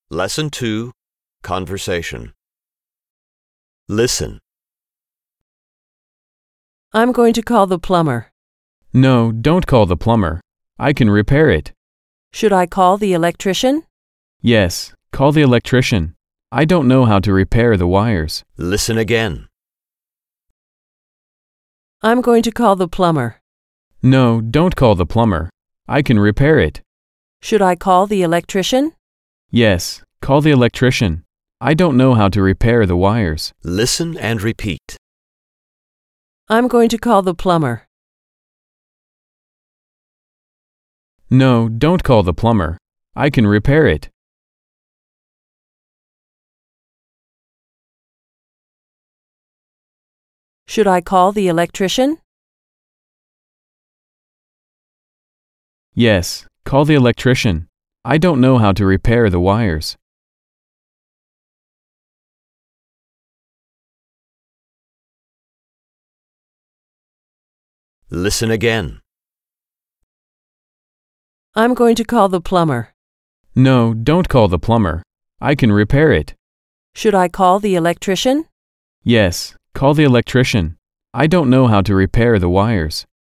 Lesson 2, Conversation. Listen. I'm going to call the plumber. No, don't call the plumber. I can repair it. Should I call the electrician? Yes, call the electrician. I don't know how to repair the wires. Listen again. I'm going to call the plumber. No, don't call the plumber. I can repair it. Should I call the electrician? Yes, call the electrician. I don't know how to repair the wires. Listen and repeat. I'm going to call the plumber. No, don't call the plumber. I can repair it. Should I call the electrician? Yes, call the electrician. I don't know how to repair the wires. Listen again. I'm going to call the plumber. No, don't call the plumber. I can repair it. Should I call the electrician? Yes, call the electrician. I don't know how to repair the wires.